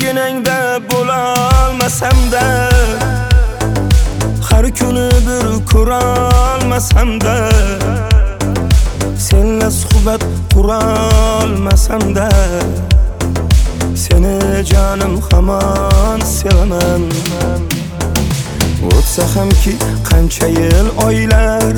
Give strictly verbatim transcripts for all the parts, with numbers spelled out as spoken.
yurginingda bo'lolmasam-da, har kuni bir ko'rolmasam-da, senla suhbat qurolmasam-da, seni jonim hamon sevaman. O'tsa hamki qancha yil oylar,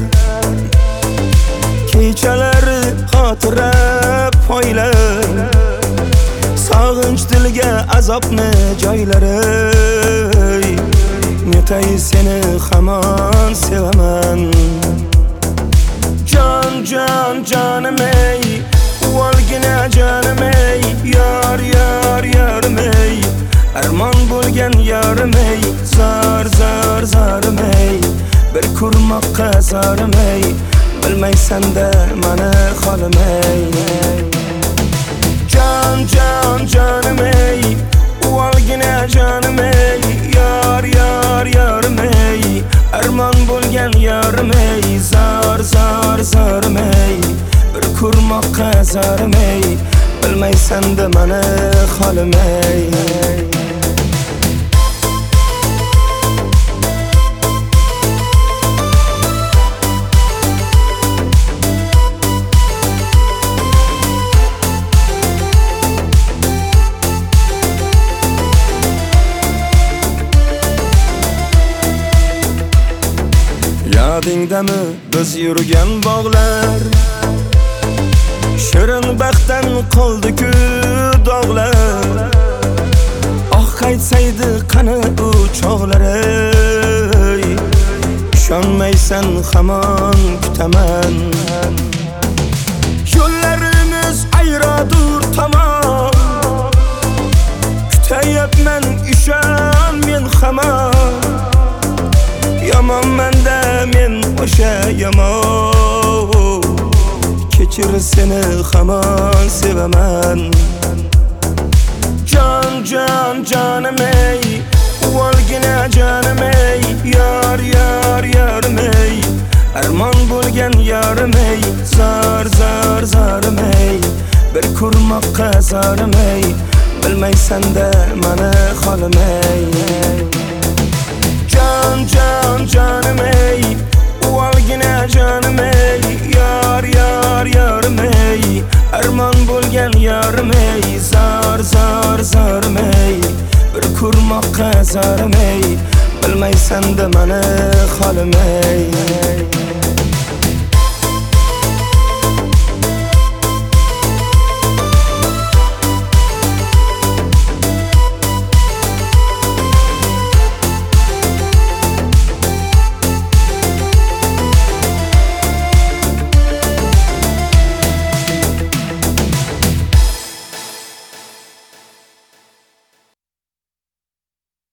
kechalari xotira poylar, sog'inch dilga azobni joylari, netay seni hamon sevaman. Jon jon jonim ey, uvolgina jonim ey, yor yor yorim ey, armon bo'lgan yorim ey, zor zor zorim ey, bir ko'rmoqqa zorim ey, bilmaysan-da mani holim ey. Jon jon jonim ey, uvolgina jonim ey, yor yor yorim ey, armon bo'lgan yorim ey, zor zor zorim ey, bir ko'rmoqqa zorim ey, bilmaysan-da mani holim ey. Yodingdami biz yurgan bog'lar, shirin baxtdan qoldi-ku dog'lar. Oh qaytsaydi qani u chog'lar ey, ishonmaysan hamon kutaman. Yo'llarimiz ayrodur tamom, kutayapman ishon men hamon. Yomonman-da men o'sha yomon, kechir seni hamon sevaman. Jon jon jonim ey, uvolgina jonim ey, yor yor yorim ey, armon bo'lgan yorim ey, zor zor zorim ey, bir ko'rmoqqa zorim ey, bilmaysan-da mani holim ey. Jon jon jonim ey, uvolgina jonim ey, yor yor yorim ey, armon bo'lgan yorim ey, zor zor zorim ey, bir ko'rmoqqa zorim ey, bilmaysan-da mani holim ey.